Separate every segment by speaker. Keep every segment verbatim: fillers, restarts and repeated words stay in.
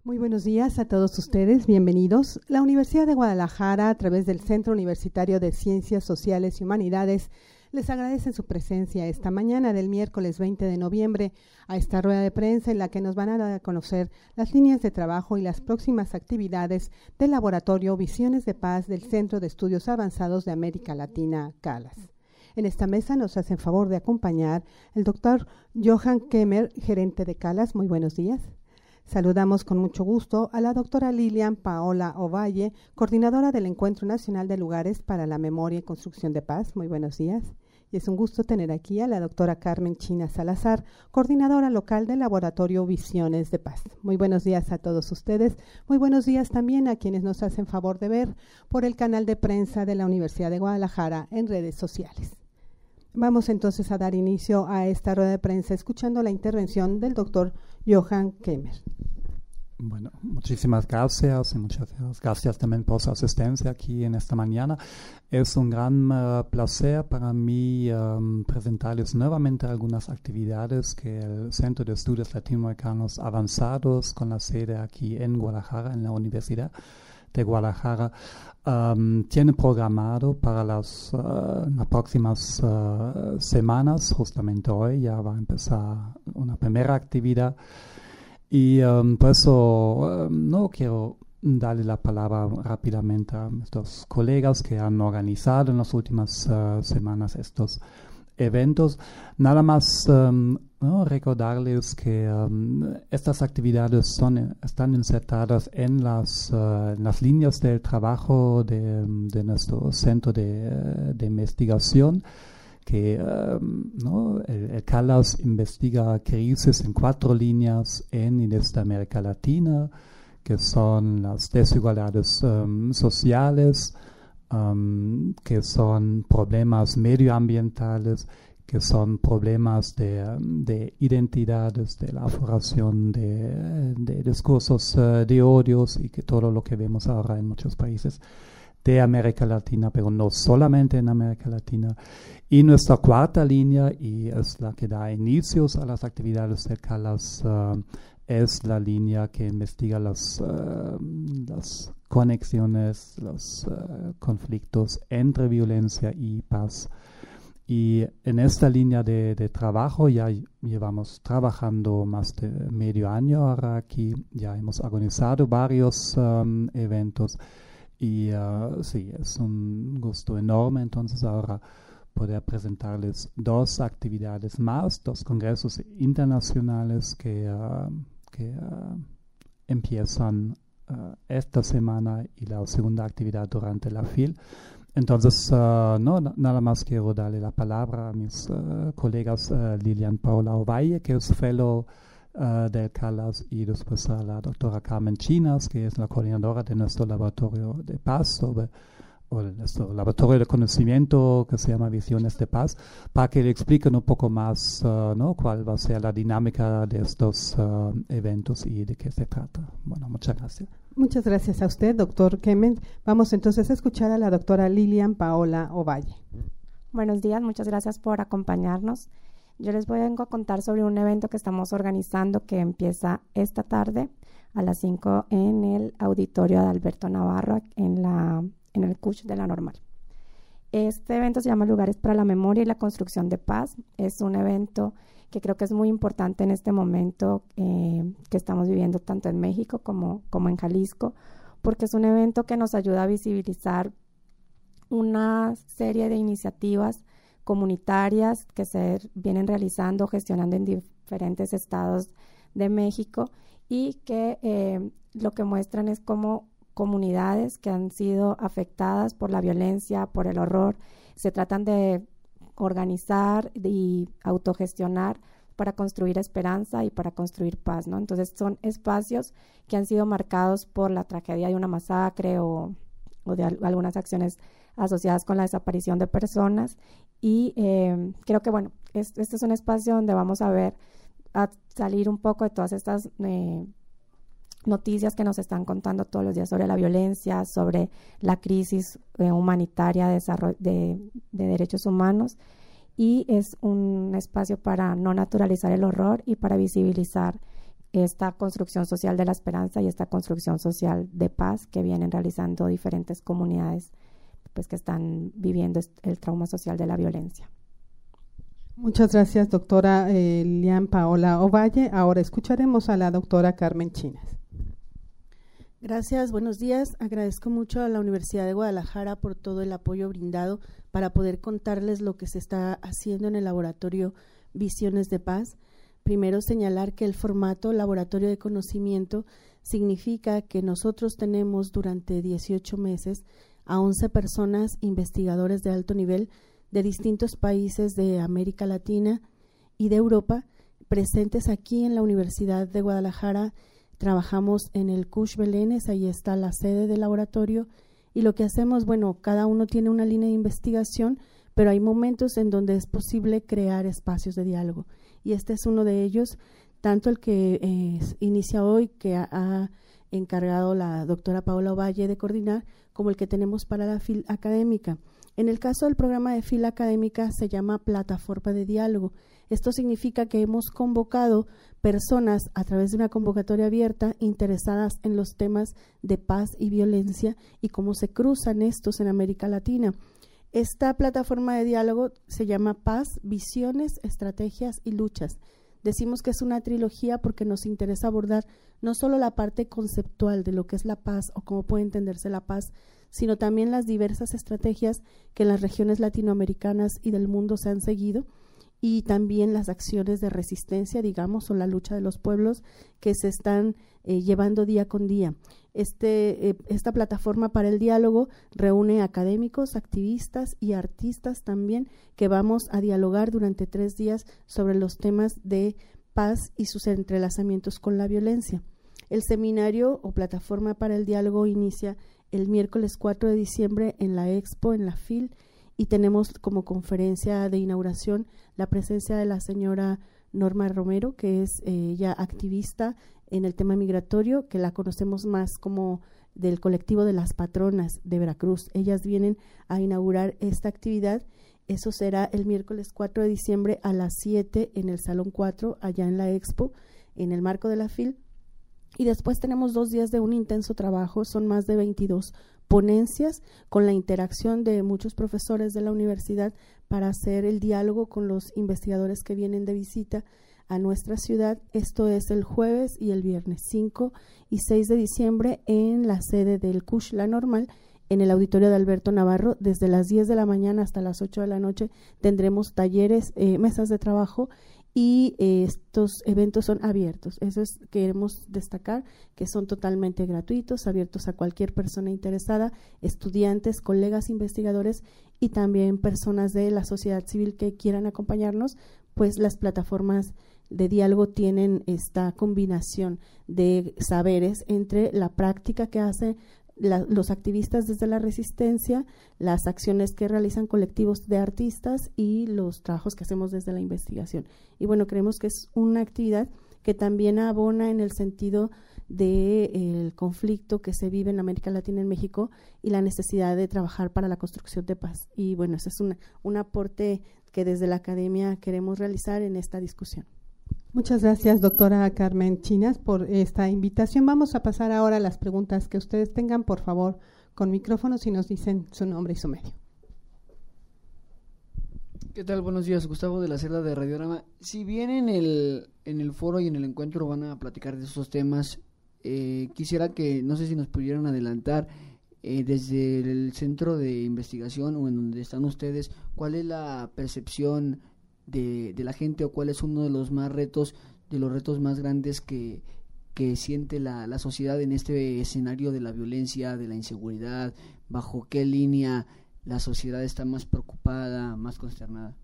Speaker 1: Muy buenos días a todos ustedes, bienvenidos. La Universidad de Guadalajara, a través del Centro Universitario de Ciencias Sociales y Humanidades, les agradece su presencia esta mañana del miércoles veinte de noviembre a esta rueda de prensa en la que nos van a dar a conocer las líneas de trabajo y las próximas actividades del Laboratorio Visiones de Paz del Centro de Estudios Avanzados de América Latina, CALAS. En esta mesa nos hacen favor de acompañar el doctor Johan Kemmer, gerente de CALAS. Muy buenos días. Saludamos con mucho gusto a la doctora Lilian Paola Ovalle, coordinadora del Encuentro Nacional de Lugares para la Memoria y Construcción de Paz. Muy buenos días. Y es un gusto tener aquí a la doctora Carmen China Salazar, coordinadora local del Laboratorio Visiones de Paz. Muy buenos días a todos ustedes. Muy buenos días también a quienes nos hacen favor de ver por el canal de prensa de la Universidad de Guadalajara en redes sociales. Vamos entonces a dar inicio a esta rueda de prensa escuchando la intervención del doctor Johan Kemmer.
Speaker 2: Bueno, muchísimas gracias y muchas gracias también por su asistencia aquí en esta mañana. Es un gran uh, placer para mí um, presentarles nuevamente algunas actividades que el Centro de Estudios Latinoamericanos Avanzados, con la sede aquí en Guadalajara, en la Universidad de Guadalajara, um, tiene programado para las, uh, las próximas uh, semanas. Justamente hoy ya va a empezar una primera actividad. Y um, por eso um, no quiero darle la palabra rápidamente a estos colegas que han organizado en las últimas uh, semanas estos eventos. Nada más um, ¿no? recordarles que um, estas actividades son, están insertadas en las, uh, en las líneas del trabajo de, de nuestro centro de, de investigación, que um, ¿no? el, el CALAS investiga crisis en cuatro líneas en y desde América Latina, que son las desigualdades um, sociales, um, que son problemas medioambientales, que son problemas de, um, de identidades, de la formación de, de discursos uh, de odios y que todo lo que vemos ahora en muchos países de América Latina, pero no solamente en América Latina. Y nuestra cuarta línea, y es la que da inicios a las actividades de CALAS, uh, es la línea que investiga las, uh, las conexiones, los uh, conflictos entre violencia y paz. Y en esta línea de, de trabajo ya llevamos trabajando más de medio año ahora aquí, ya hemos organizado varios um, eventos. Y uh, sí, es un gusto enorme entonces ahora poder presentarles dos actividades más, dos congresos internacionales que, uh, que uh, empiezan uh, esta semana y la segunda actividad durante la F I L. Entonces, uh, no, nada más quiero darle la palabra a mis uh, colegas uh, Lilian Paola Ovalle, que es fellow Uh, del CALAS, y después a la doctora Carmen Chinas, que es la coordinadora de nuestro laboratorio de paz, sobre, o nuestro laboratorio de conocimiento que se llama Visiones de Paz, para que le expliquen un poco más uh, ¿no? cuál va a ser la dinámica de estos uh, eventos y de qué se trata. Bueno, muchas gracias.
Speaker 1: Muchas gracias a usted, doctor Kemmer. Vamos entonces a escuchar a la doctora Lilian Paola Ovalle.
Speaker 3: Buenos días, muchas gracias por acompañarnos. Yo les vengo a contar sobre un evento que estamos organizando que empieza esta tarde a las cinco en el auditorio de Alberto Navarro en, la, en el C U C H de la Normal. Este evento se llama Lugares para la Memoria y la Construcción de Paz. Es un evento que creo que es muy importante en este momento eh, que estamos viviendo tanto en México como, como en Jalisco, porque es un evento que nos ayuda a visibilizar una serie de iniciativas comunitarias que se vienen realizando, gestionando en diferentes estados de México y que eh, lo que muestran es cómo comunidades que han sido afectadas por la violencia, por el horror, se tratan de organizar y autogestionar para construir esperanza y para construir paz, ¿no? Entonces son espacios que han sido marcados por la tragedia de una masacre o, o de al, algunas acciones asociadas con la desaparición de personas y eh, creo que bueno, es, este es un espacio donde vamos a ver, a salir un poco de todas estas eh, noticias que nos están contando todos los días sobre la violencia, sobre la crisis eh, humanitaria de, desarrollo, de, de derechos humanos, y es un espacio para no naturalizar el horror y para visibilizar esta construcción social de la esperanza y esta construcción social de paz que vienen realizando diferentes comunidades pues que están viviendo el trauma social de la violencia.
Speaker 1: Muchas gracias, doctora eh, Lian Paola Ovalle. Ahora escucharemos a la doctora Carmen Chinas.
Speaker 4: Gracias, buenos días. Agradezco mucho a la Universidad de Guadalajara por todo el apoyo brindado para poder contarles lo que se está haciendo en el laboratorio Visiones de Paz. Primero, señalar que el formato laboratorio de conocimiento significa que nosotros tenemos durante dieciocho meses a once personas investigadores de alto nivel de distintos países de América Latina y de Europa presentes aquí en la Universidad de Guadalajara. Trabajamos en el C U S H Belénes, ahí está la sede del laboratorio, y lo que hacemos, bueno, cada uno tiene una línea de investigación, pero hay momentos en donde es posible crear espacios de diálogo, y este es uno de ellos, tanto el que eh, inicia hoy, que ha, ha encargado la doctora Paola Ovalle de coordinar, como el que tenemos para la fila académica. En el caso del programa de fila académica se llama Plataforma de Diálogo. Esto significa que hemos convocado personas a través de una convocatoria abierta interesadas en los temas de paz y violencia y cómo se cruzan estos en América Latina. Esta plataforma de diálogo se llama Paz, Visiones, Estrategias y Luchas. Decimos que es una trilogía porque nos interesa abordar no solo la parte conceptual de lo que es la paz o cómo puede entenderse la paz, sino también las diversas estrategias que en las regiones latinoamericanas y del mundo se han seguido, y también las acciones de resistencia, digamos, o la lucha de los pueblos que se están eh, llevando día con día. Este, eh, esta plataforma para el diálogo reúne académicos, activistas y artistas también, que vamos a dialogar durante tres días sobre los temas de paz y sus entrelazamientos con la violencia. El seminario o plataforma para el diálogo inicia el miércoles cuatro de diciembre en la Expo, en la F I L, y tenemos como conferencia de inauguración la presencia de la señora Norma Romero, que es eh, ya activista en el tema migratorio, que la conocemos más como del colectivo de las patronas de Veracruz. Ellas vienen a inaugurar esta actividad. Eso será el miércoles cuatro de diciembre a las siete en el Salón cuatro, allá en la Expo, en el marco de la F I L. Y después tenemos dos días de un intenso trabajo, son más de veintidós ponencias con la interacción de muchos profesores de la universidad para hacer el diálogo con los investigadores que vienen de visita a nuestra ciudad. Esto es el jueves y el viernes cinco y seis de diciembre en la sede del C U S H La Normal, en el auditorio de Alberto Navarro. Desde las diez de la mañana hasta las ocho de la noche tendremos talleres, eh, mesas de trabajo, y eh, estos eventos son abiertos. Eso es, queremos destacar, que son totalmente gratuitos, abiertos a cualquier persona interesada, estudiantes, colegas investigadores y también personas de la sociedad civil que quieran acompañarnos, pues las plataformas de diálogo tienen esta combinación de saberes entre la práctica que hacen La, los activistas desde la resistencia, las acciones que realizan colectivos de artistas y los trabajos que hacemos desde la investigación. Y bueno, creemos que es una actividad que también abona en el sentido del de, eh, conflicto que se vive en América Latina, en México, y la necesidad de trabajar para la construcción de paz. Y bueno, ese es una, un aporte que desde la academia queremos realizar en esta discusión.
Speaker 1: Muchas gracias, doctora Carmen Chinas, por esta invitación. Vamos a pasar ahora a las preguntas que ustedes tengan, por favor, con micrófonos, y nos dicen su nombre y su medio.
Speaker 5: ¿Qué tal? Buenos días, Gustavo de la Cerda de Radiograma. Si bien en el, en el foro y en el encuentro van a platicar de esos temas, eh, quisiera que, no sé si nos pudieran adelantar, eh, desde el centro de investigación o en donde están ustedes, ¿cuál es la percepción De, de la gente, o cuál es uno de los más retos, de los retos más grandes que, que siente la, la sociedad en este escenario de la violencia, de la inseguridad? ¿Bajo qué línea la sociedad está más preocupada, más consternada?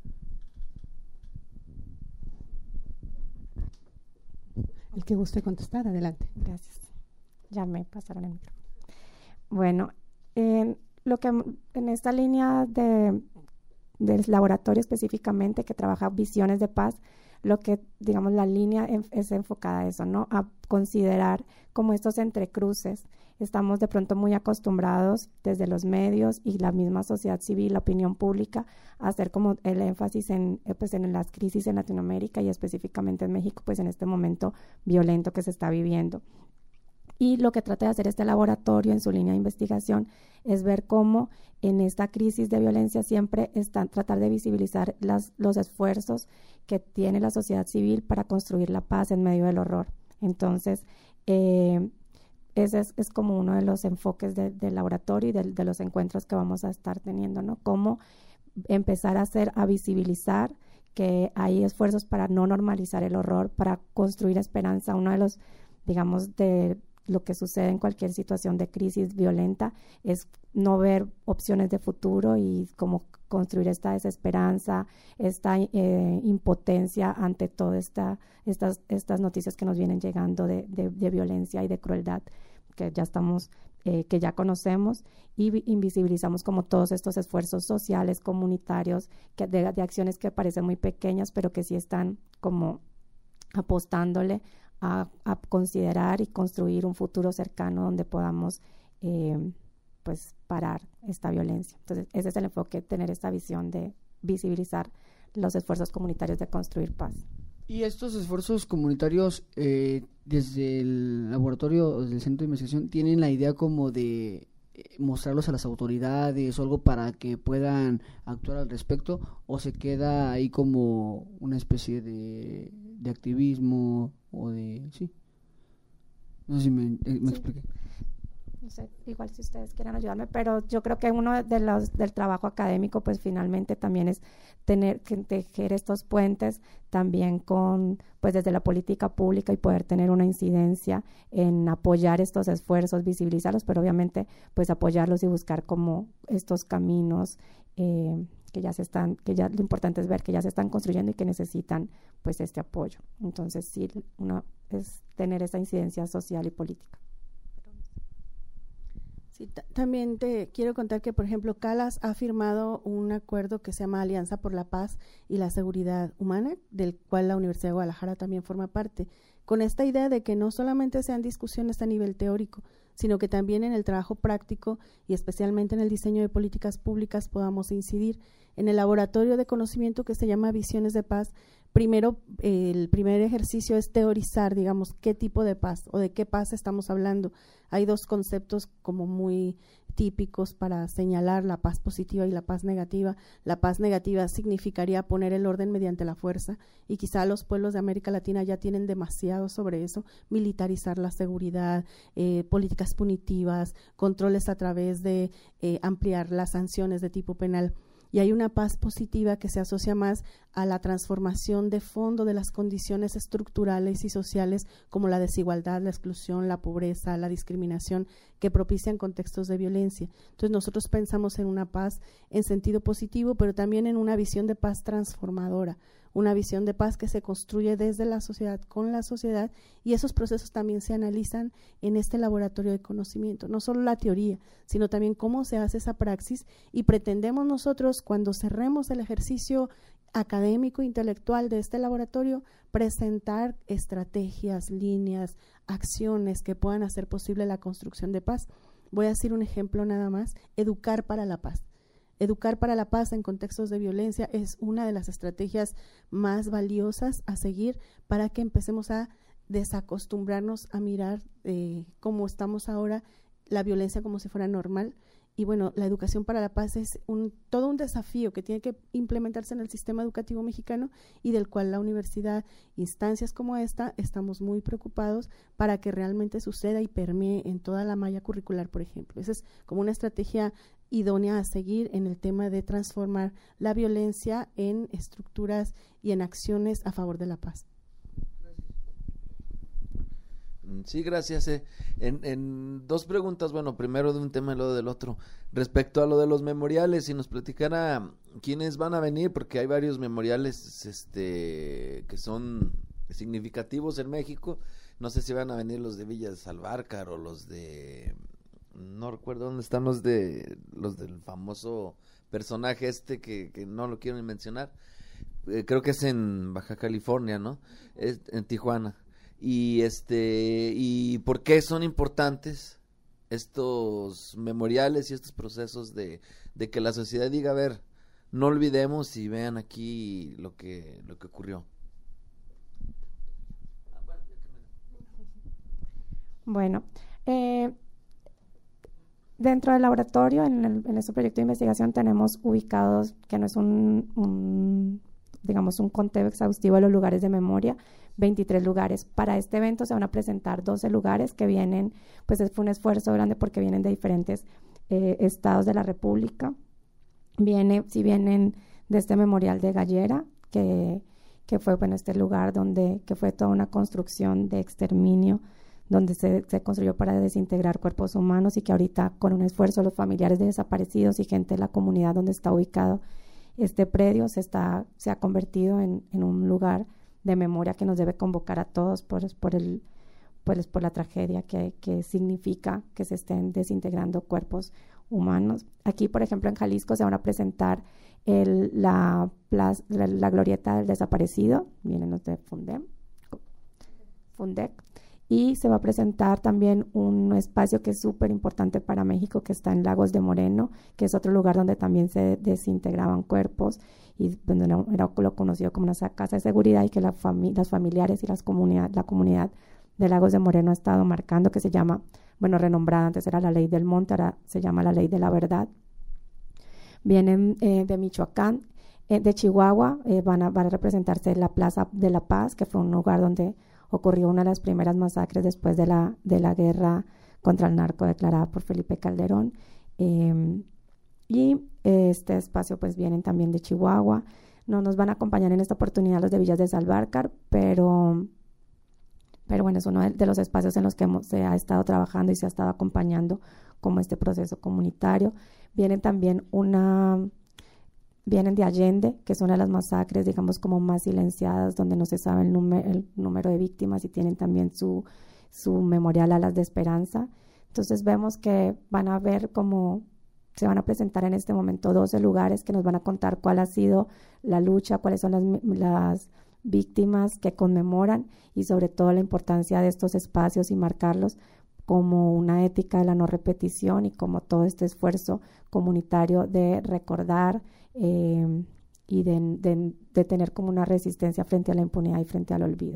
Speaker 1: El que guste contestar, adelante.
Speaker 3: Gracias. Ya me pasaron el micrófono. Bueno, eh, lo que en esta línea de del laboratorio específicamente que trabaja visiones de paz, lo que, digamos, la línea en, es enfocada a eso, ¿no? A considerar como estos entrecruces. Estamos de pronto muy acostumbrados desde los medios y la misma sociedad civil, la opinión pública, a hacer como el énfasis en, eh, pues en las crisis en Latinoamérica y específicamente en México, pues en este momento violento que se está viviendo. Y lo que trata de hacer este laboratorio en su línea de investigación es ver cómo en esta crisis de violencia siempre están tratar de visibilizar las, los esfuerzos que tiene la sociedad civil para construir la paz en medio del horror. Entonces, eh, ese es, es como uno de los enfoques de, del laboratorio y de, de los encuentros que vamos a estar teniendo, ¿no? Cómo empezar a hacer, a visibilizar que hay esfuerzos para no normalizar el horror, para construir esperanza. Uno de los, digamos, de lo que sucede en cualquier situación de crisis violenta es no ver opciones de futuro y cómo construir esta desesperanza, esta eh, impotencia ante todas esta, estas, estas noticias que nos vienen llegando de, de, de violencia y de crueldad que ya estamos, eh, que ya conocemos, y invisibilizamos como todos estos esfuerzos sociales, comunitarios, que de, de acciones que parecen muy pequeñas, pero que sí están como apostándole a, a considerar y construir un futuro cercano donde podamos eh, pues parar esta violencia. Entonces, ese es el enfoque, tener esta visión de visibilizar los esfuerzos comunitarios de construir paz.
Speaker 5: Y estos esfuerzos comunitarios, eh, desde el laboratorio, desde el centro de investigación, ¿tienen la idea como de eh, mostrarlos a las autoridades o algo para que puedan actuar al respecto? ¿O se queda ahí como una especie de, de activismo o de... sí? No sé si me, eh, me sí. expliqué.
Speaker 3: No sé, igual si ustedes quieren ayudarme, pero yo creo que uno de los del trabajo académico, pues finalmente también es tener que tejer estos puentes también con, pues desde la política pública y poder tener una incidencia en apoyar estos esfuerzos, visibilizarlos, pero obviamente pues apoyarlos y buscar como estos caminos eh, que ya se están, que ya lo importante es ver que ya se están construyendo y que necesitan pues este apoyo. Entonces sí, uno es tener esa incidencia social y política.
Speaker 4: Sí, también te quiero contar que, por ejemplo, CALAS ha firmado un acuerdo que se llama Alianza por la Paz y la Seguridad Humana, del cual la Universidad de Guadalajara también forma parte, con esta idea de que no solamente sean discusiones a nivel teórico, sino que también en el trabajo práctico y especialmente en el diseño de políticas públicas podamos incidir. En el laboratorio de conocimiento que se llama Visiones de Paz, primero, eh, el primer ejercicio es teorizar, digamos, qué tipo de paz o de qué paz estamos hablando. Hay dos conceptos como muy típicos para señalar la paz positiva y la paz negativa. La paz negativa significaría poner el orden mediante la fuerza, y quizá los pueblos de América Latina ya tienen demasiado sobre eso, militarizar la seguridad, eh, políticas punitivas, controles a través de eh, ampliar las sanciones de tipo penal. Y hay una paz positiva que se asocia más a la transformación de fondo de las condiciones estructurales y sociales, como la desigualdad, la exclusión, la pobreza, la discriminación, que propician contextos de violencia. Entonces nosotros pensamos en una paz en sentido positivo, pero también en una visión de paz transformadora, una visión de paz que se construye desde la sociedad, con la sociedad, y esos procesos también se analizan en este laboratorio de conocimiento, no solo la teoría, sino también cómo se hace esa praxis, y pretendemos nosotros, cuando cerremos el ejercicio académico, intelectual de este laboratorio, presentar estrategias, líneas, acciones que puedan hacer posible la construcción de paz. Voy a decir un ejemplo nada más: educar para la paz. Educar para la paz en contextos de violencia es una de las estrategias más valiosas a seguir para que empecemos a desacostumbrarnos a mirar eh, como estamos ahora, la violencia como si fuera normal. Y bueno, la educación para la paz es un, todo un desafío que tiene que implementarse en el sistema educativo mexicano, y del cual la universidad, instancias como esta, estamos muy preocupados para que realmente suceda y permee en toda la malla curricular, por ejemplo. Esa es como una estrategia idónea a seguir en el tema de transformar la violencia en estructuras y en acciones a favor de la paz.
Speaker 6: Sí, gracias. Eh. En, en dos preguntas, bueno, primero de un tema y luego del otro. Respecto a lo de los memoriales, si nos platicara quiénes van a venir, porque hay varios memoriales este que son significativos en México. No sé si van a venir los de Villa de Salvarcar o los de... no recuerdo dónde están los de los del famoso personaje este que, que no lo quiero ni mencionar. eh, creo que es en Baja California, ¿no? Es en Tijuana. Y este, y ¿por qué son importantes estos memoriales y estos procesos de, de que la sociedad diga, a ver, no olvidemos y vean aquí lo que, lo que ocurrió?
Speaker 3: Bueno, eh, dentro del laboratorio, en, el, en este proyecto de investigación, tenemos ubicados, que no es un, un, digamos, un conteo exhaustivo de los lugares de memoria, veintitrés lugares. Para este evento se van a presentar doce lugares que vienen, pues fue un esfuerzo grande porque vienen de diferentes eh, estados de la República. Viene, si vienen de este memorial de Gallera, que, que fue, bueno, este lugar donde, que fue toda una construcción de exterminio, donde se, se construyó para desintegrar cuerpos humanos y que ahorita con un esfuerzo los familiares de desaparecidos y gente de la comunidad donde está ubicado este predio se, está, se ha convertido en, en un lugar de memoria que nos debe convocar a todos por, por, el, por, por la tragedia que, que significa que se estén desintegrando cuerpos humanos. Aquí, por ejemplo, en Jalisco se van a presentar el, la, la, la glorieta del desaparecido, vienen los de Fundem, Fundec, y se va a presentar también un espacio que es súper importante para México, que está en Lagos de Moreno, que es otro lugar donde también se desintegraban cuerpos y donde era, era lo conocido como una casa de seguridad y que la fami las familiares y las comunidad, la comunidad de Lagos de Moreno ha estado marcando, que se llama, bueno, renombrada, antes era la Ley del Monte, ahora se llama la Ley de la Verdad. Vienen eh, de Michoacán, eh, de Chihuahua, eh, van, a, van a representarse la Plaza de la Paz, que fue un lugar donde ocurrió una de las primeras masacres después de la, de la guerra contra el narco declarada por Felipe Calderón. Eh, y este espacio pues vienen también de Chihuahua. No nos van a acompañar en esta oportunidad los de Villas de Salvarcar, pero, pero bueno, es uno de, de los espacios en los que hemos, se ha estado trabajando y se ha estado acompañando como este proceso comunitario. Vienen también una... Vienen de Allende, que es una de las masacres, digamos, como más silenciadas, donde no se sabe el, número, el número de víctimas y tienen también su, su memorial Alas de Esperanza. Entonces vemos que van a ver cómo se van a presentar en este momento doce lugares que nos van a contar cuál ha sido la lucha, cuáles son las, las víctimas que conmemoran y sobre todo la importancia de estos espacios y marcarlos como una ética de la no repetición y como todo este esfuerzo comunitario de recordar eh, y de, de, de tener como una resistencia frente a la impunidad y frente al olvido.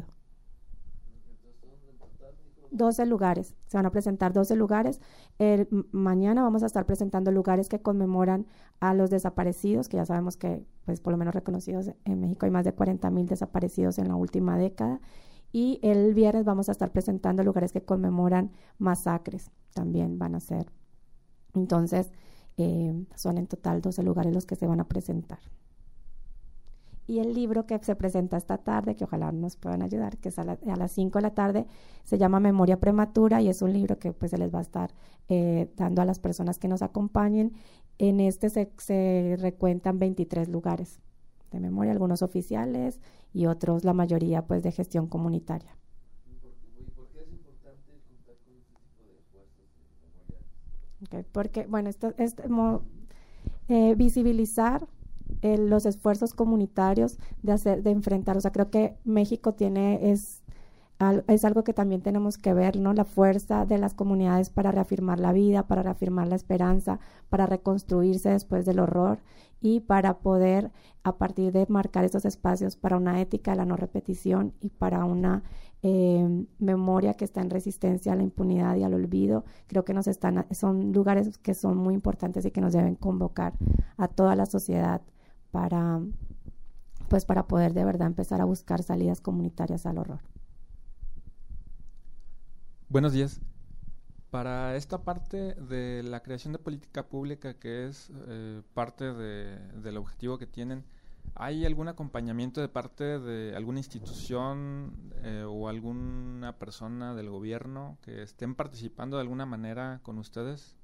Speaker 3: doce lugares, se van a presentar doce lugares. El, mañana vamos a estar presentando lugares que conmemoran a los desaparecidos, que ya sabemos que pues por lo menos reconocidos en México hay más de cuarenta mil desaparecidos en la última década. Y el viernes vamos a estar presentando lugares que conmemoran masacres, también van a ser. Entonces, eh, son en total doce lugares los que se van a presentar. Y el libro que se presenta esta tarde, que ojalá nos puedan ayudar, que es a, la, a las cinco de la tarde, se llama Memoria Prematura y es un libro que pues se les va a estar eh, dando a las personas que nos acompañen. En este se, se recuentan veintitrés lugares de memoria, algunos oficiales y otros, la mayoría, pues, de gestión comunitaria.
Speaker 6: ¿Y por, y por qué es importante contar con este tipo de esfuerzos memoriales?
Speaker 3: Okay, porque, bueno, esto es como eh, visibilizar eh, los esfuerzos comunitarios de hacer, de enfrentar, o sea, creo que México tiene, es, al, es algo que también tenemos que ver, ¿no? La fuerza de las comunidades para reafirmar la vida, para reafirmar la esperanza, para reconstruirse después del horror y para poder, a partir de marcar estos espacios para una ética de la no repetición y para una eh, memoria que está en resistencia a la impunidad y al olvido, creo que nos están, son lugares que son muy importantes y que nos deben convocar a toda la sociedad para, pues, para poder de verdad empezar a buscar salidas comunitarias al horror.
Speaker 7: Buenos días. Para esta parte de la creación de política pública, que es eh, parte de, del objetivo que tienen, ¿hay algún acompañamiento de parte de alguna institución eh, o alguna persona del gobierno que estén participando de alguna manera con ustedes?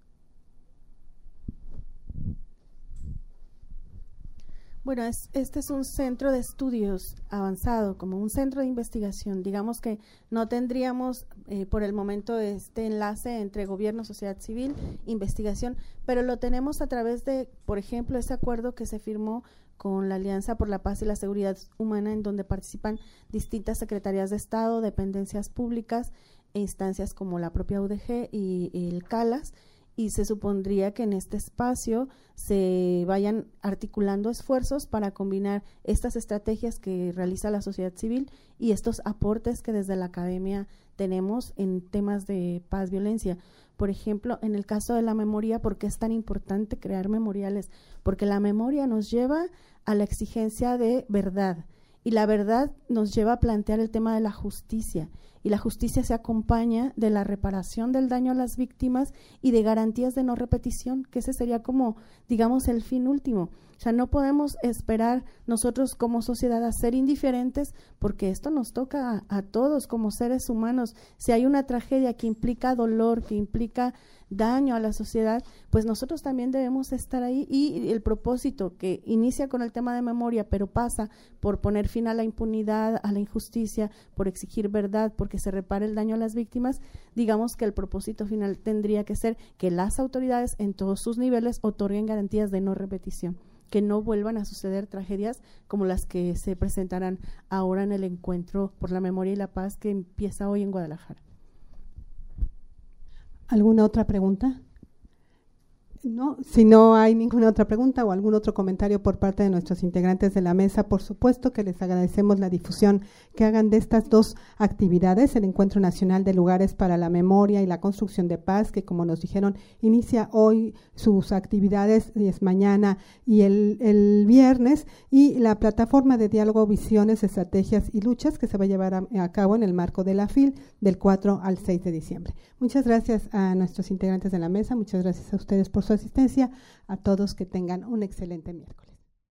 Speaker 4: Bueno, es, este es un centro de estudios avanzado, como un centro de investigación. Digamos que no tendríamos eh, por el momento este enlace entre gobierno, sociedad civil, investigación, pero lo tenemos a través de, por ejemplo, ese acuerdo que se firmó con la Alianza por la Paz y la Seguridad Humana, en donde participan distintas secretarías de Estado, dependencias públicas e instancias como la propia U D G y, y el CALAS, y se supondría que en este espacio se vayan articulando esfuerzos para combinar estas estrategias que realiza la sociedad civil y estos aportes que desde la academia tenemos en temas de paz, violencia. Por ejemplo, en el caso de la memoria, ¿por qué es tan importante crear memoriales? Porque la memoria nos lleva a la exigencia de verdad, y la verdad nos lleva a plantear el tema de la justicia, y la justicia se acompaña de la reparación del daño a las víctimas y de garantías de no repetición, que ese sería como, digamos, el fin último. O sea, no podemos esperar nosotros como sociedad a ser indiferentes, porque esto nos toca a, a todos como seres humanos. Si hay una tragedia que implica dolor, que implica daño a la sociedad, pues nosotros también debemos estar ahí, y el propósito que inicia con el tema de memoria, pero pasa por poner fin a la impunidad, a la injusticia, por exigir verdad, porque se repare el daño a las víctimas. Digamos que el propósito final tendría que ser que las autoridades en todos sus niveles otorguen garantías de no repetición, que no vuelvan a suceder tragedias como las que se presentarán ahora en el Encuentro por la Memoria y la Paz, que empieza hoy en Guadalajara.
Speaker 1: ¿Alguna otra pregunta? No, si no hay ninguna otra pregunta o algún otro comentario por parte de nuestros integrantes de la mesa, por supuesto que les agradecemos la difusión que hagan de estas dos actividades, el Encuentro Nacional de Lugares para la Memoria y la Construcción de Paz, que como nos dijeron, inicia hoy sus actividades, y es mañana y el, el viernes, y la plataforma de diálogo, visiones, estrategias y luchas, que se va a llevar a, a cabo en el marco de la F I L del cuatro al seis de diciembre. Muchas gracias a nuestros integrantes de la mesa, muchas gracias a ustedes por su asistencia, a todos que tengan un excelente miércoles.